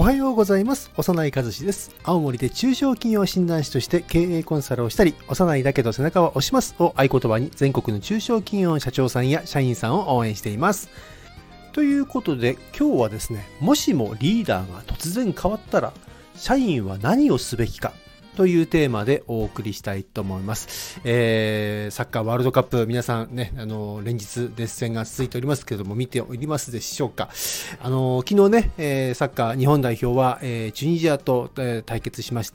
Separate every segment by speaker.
Speaker 1: おはようございます。幼い和志です。青森で中小企業診断士として経営コンサルをしたり、幼いだけど背中は押しますを合言葉に全国の中小企業の社長さんや社員さんを応援しています。ということで今日はですね、もしもリーダーが突然変わったら、社員は何をすべきかというテーマでお送りしたいと思います。サッカーワールドカップ、皆さんね、連日熱戦が続いておりますけれども、見ておりますでしょうか。昨日ね、サッカー日本代表は、チュニジアと、対決しまして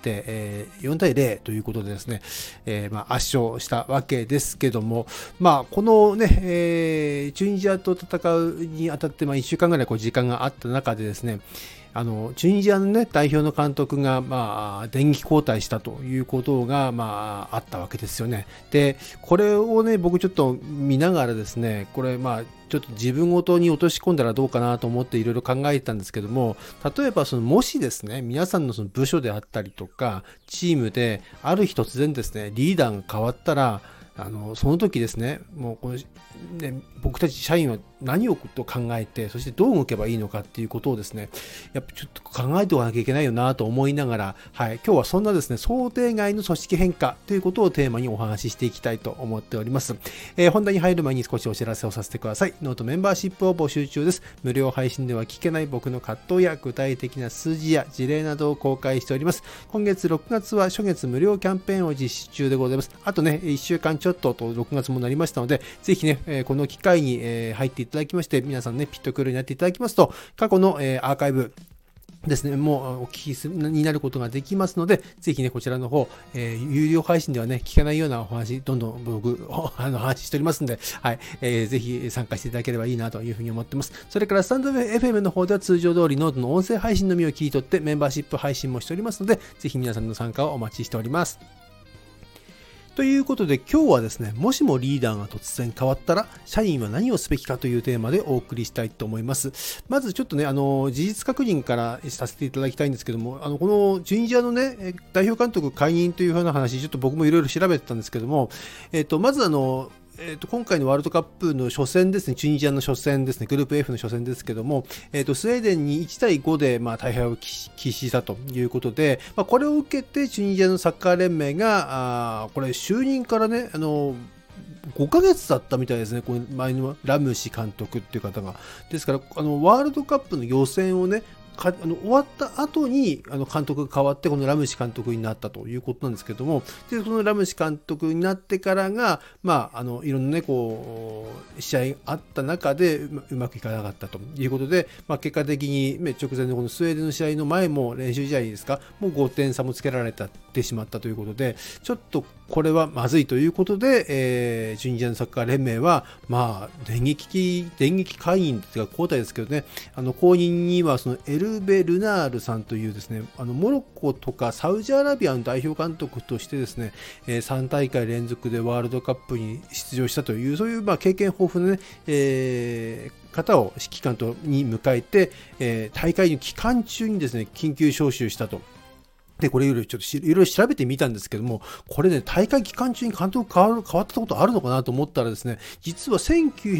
Speaker 1: 、4対0ということでですね、圧勝したわけですけども、このね、チュニジアと戦うにあたって、1週間ぐらい時間があった中でですね、チュニジアのね、代表の監督が、電撃交代したということが、あったわけですよね。で、これをね、僕ちょっと見ながらですね、これ、ちょっと自分ごとに落とし込んだらどうかなと思っていろいろ考えてたんですけども、例えばもしですね、皆さんの部署であったりとか、チームで、ある日突然ですね、リーダーが変わったら、その時ですね、もう僕たち社員は何をと考えて、そしてどう動けばいいのかっていうことをですね、やっぱちょっと考えておかなきゃいけないよなと思いながら、今日はそんなですね、想定外の組織変化ということをテーマにお話ししていきたいと思っております。本題に入る前に少しお知らせをさせてください。ノートメンバーシップを募集中です。無料配信では聞けない僕の葛藤や具体的な数字や事例などを公開しております。今月6月は初月無料キャンペーンを実施中でございます。あとね、1週間ちょっとと6月もなりましたので、ぜひね、この機会に入っていただきまして、皆さんね、ピットクルになっていただきますと、過去のアーカイブですね、もうお聞きになることができますので、ぜひね、こちらの方、有料配信ではね、聞けないようなお話、どんどん僕、話しておりますので、ぜひ参加していただければいいなというふうに思ってます。それから、スタンド FM の方では通常通りノートの音声配信のみを切り取って、メンバーシップ配信もしておりますので、ぜひ皆さんの参加をお待ちしております。ということで今日はですね、もしもリーダーが突然変わったら社員は何をすべきかというテーマでお送りしたいと思います。まずちょっとね、事実確認からさせていただきたいんですけども、このチュニジアのね、代表監督解任というふうな話、ちょっと僕もいろいろ調べてたんですけども、まず今回のワールドカップの初戦ですね、チュニジアの初戦ですね、グループ F の初戦ですけども、スウェーデンに1対5で大敗を喫したということで、これを受けてチュニジアのサッカー連盟が、これ就任からね、5ヶ月だったみたいですね、この前のラムシ監督っていう方が。ですから、ワールドカップの予選をね、終わった後に監督が変わってこのラムシ監督になったということなんですけども、でそのラムシ監督になってからがいろんなね試合あった中でうまくいかなかったということで、結果的に直前のこのスウェーデンの試合の前も練習試合ですか、もう5点差もつけられてしまったということで、ちょっとこれはまずいということで、チュニジアのサッカー連盟は電撃解任というか交代ですけどね、後任にはそのエルベ・ルナールさんというですね、モロッコとかサウジアラビアの代表監督としてですね、3大会連続でワールドカップに出場したという、そういう経験豊富なね、方を指揮官に迎えて、大会の期間中にですね、緊急招集したと。で、これちょっといろいろ調べてみたんですけども、これね、大会期間中に監督変わったことあるのかなと思ったらですね、実は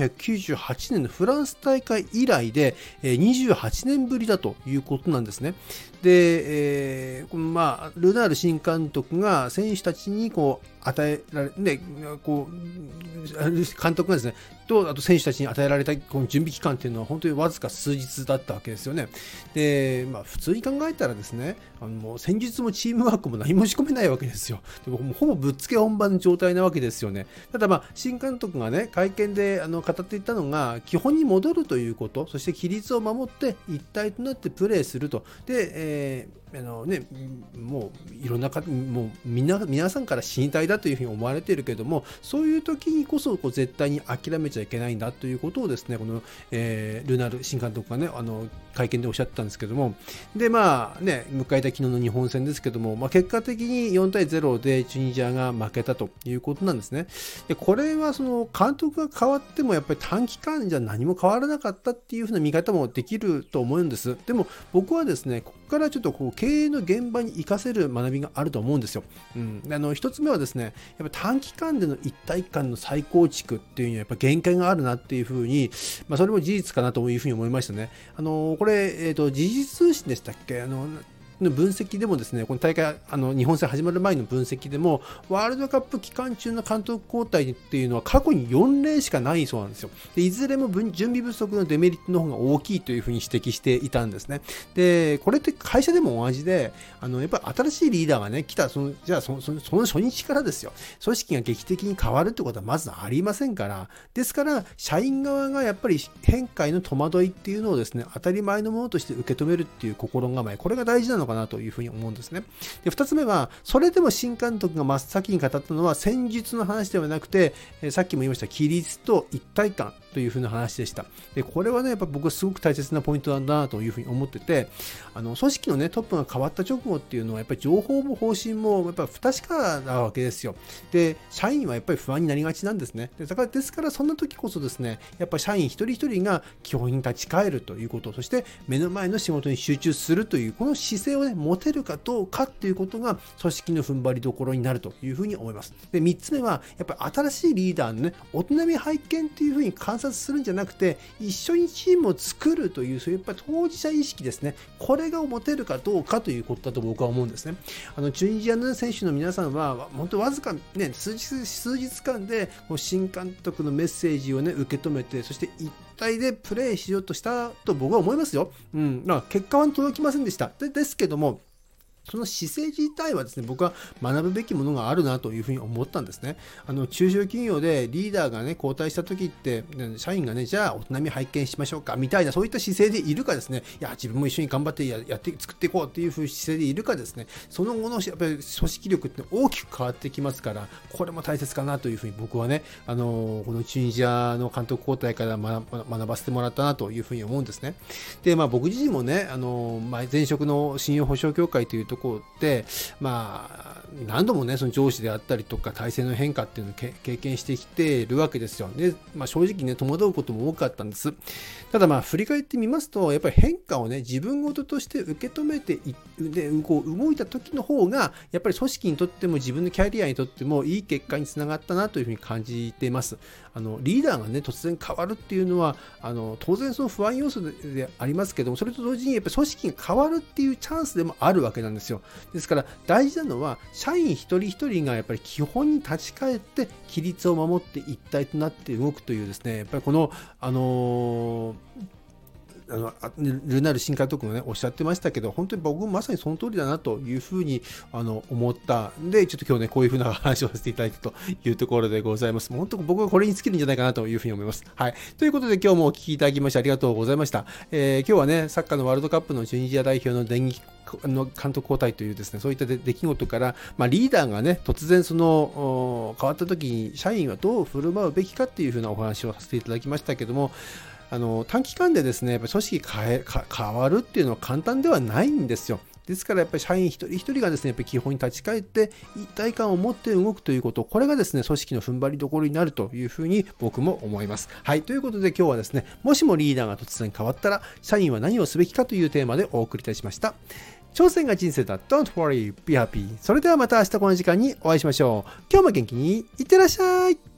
Speaker 1: 1998年のフランス大会以来で、28年ぶりだということなんですね。で、ルナール新監督が選手たちに与えられ、監督がですね、あと選手たちに与えられたこの準備期間っていうのは本当にわずか数日だったわけですよね。で、普通に考えたらですね、戦術もチームワークも何も仕込めないわけですよ。でもほぼぶっつけ本番の状態なわけですよね。ただ新監督がね、会見で語っていたのが、基本に戻るということ、そして規律を守って一体となってプレーすると。で、もういろんなもう皆さんから死にたいだというふうに思われているけれども、そういう時にこそ絶対に諦めちゃいけないんだということをですね、この、ルナール新監督がね、会見でおっしゃってたんですけども、で迎えた昨日の日本戦ですけども、結果的に4対0でチュニジアが負けたということなんですね。でこれはその監督が変わってもやっぱり短期間じゃ何も変わらなかったっていうふうな見方もできると思うんです。でも僕はですね、 からちょっとこう経営の現場に活かせる学びがあると思うんですよ。一つ目はですね、やっぱ短期間での一体感の再構築っていうにはやっぱ限界があるなっていうふうに、それも事実かなというふうに思いましたね。これ、時事通信でしたっけ、の分析でもですね、この大会、日本戦始まる前の分析でも、ワールドカップ期間中の監督交代っていうのは過去に4例しかないそうなんですよ。でいずれも準備不足のデメリットの方が大きいというふうに指摘していたんですね。で、これって会社でも同じで、やっぱり新しいリーダーがね、来た、じゃあその初日からですよ、組織が劇的に変わるってことはまずありませんから、ですから、社員側がやっぱり変化への戸惑いっていうのをですね、当たり前のものとして受け止めるっていう心構え、これが大事なのかなというふうに思うんですね。で、2つ目は、それでも新監督が真っ先に語ったのは戦術の話ではなくて、さっきも言いました規律と一体感というふうな話でした。で、これはね、やっぱ僕はすごく大切なポイントなんだなというふうに思ってて、組織のね、トップが変わった直後っていうのは、やっぱり情報も方針もやっぱり不確かなわけですよ。で、社員はやっぱり不安になりがちなんですね。ですからそんな時こそですね、やっぱり社員一人一人が基本に立ち返るということ、そして目の前の仕事に集中するという、この姿勢をね、持てるかどうかっていうことが組織の踏ん張りどころになるというふうに思います。で、3つ目は、やっぱり新しいリーダーのね、お手並み拝見っていうふうに観察するんじゃなくて、一緒にチームを作るという、そういうやっぱり当事者意識ですね。これが持てるかどうかということだと僕は思うんですね。チュニジアの選手の皆さんは、本当わずかね、数日間で、新監督のメッセージをね、受け止めて、そして一体でプレーしようとしたと僕は思いますよ。結果は届きませんでした。ですけども、その姿勢自体はですね、僕は学ぶべきものがあるなというふうに思ったんですね。中小企業でリーダーがね、交代した時って、社員がね、じゃあお手並み拝見しましょうか、みたいな、そういった姿勢でいるかですね、いや、自分も一緒に頑張ってやって作っていこうっていうふう姿勢でいるかですね、その後のやっぱり組織力って大きく変わってきますから、これも大切かなというふうに僕はね、このチュニジアの監督交代から学ばせてもらったなというふうに思うんですね。で、僕自身もね、前職の信用保証協会というところで、何度もね、その上司であったりとか体制の変化っていうのを経験してきているわけですよ。で、正直ね、戸惑うことも多かったんです。ただ振り返ってみますと、やっぱり変化をね、自分事として受け止めてこう動いた時の方が、やっぱり組織にとっても自分のキャリアにとってもいい結果につながったなというふうに感じています。リーダーがね、突然変わるっていうのは、当然その不安要素でありますけども、それと同時にやっぱり組織が変わるっていうチャンスでもあるわけなんですよ。ですから大事なのは、社員一人一人がやっぱり基本に立ち返って規律を守って一体となって動くというですね、やっぱりこのルナール新監督もね、おっしゃってましたけど、本当に僕もまさにその通りだなというふうに思ったんで、ちょっと今日ね、こういうふうな話をさせていただいたというところでございます。本当僕はこれに尽きるんじゃないかなというふうに思います。はい。ということで今日もお聞きいただきましてありがとうございました。今日はね、サッカーのワールドカップのチュニジア代表の電撃監督交代というですね、そういった出来事から、リーダーがね、突然変わった時に社員はどう振る舞うべきかっていうふうなお話をさせていただきましたけども、短期間でですね、やっぱり組織変わるっていうのは簡単ではないんですよ。ですからやっぱり社員一人一人がですね、やっぱり基本に立ち返って一体感を持って動くということ、これがですね、組織の踏ん張りどころになるというふうに僕も思います。はい。ということで今日はですね、もしもリーダーが突然変わったら、社員は何をすべきかというテーマでお送りいたしました。挑戦が人生だ。Don't worry, be happy. それではまた明日この時間にお会いしましょう。今日も元気にいってらっしゃい。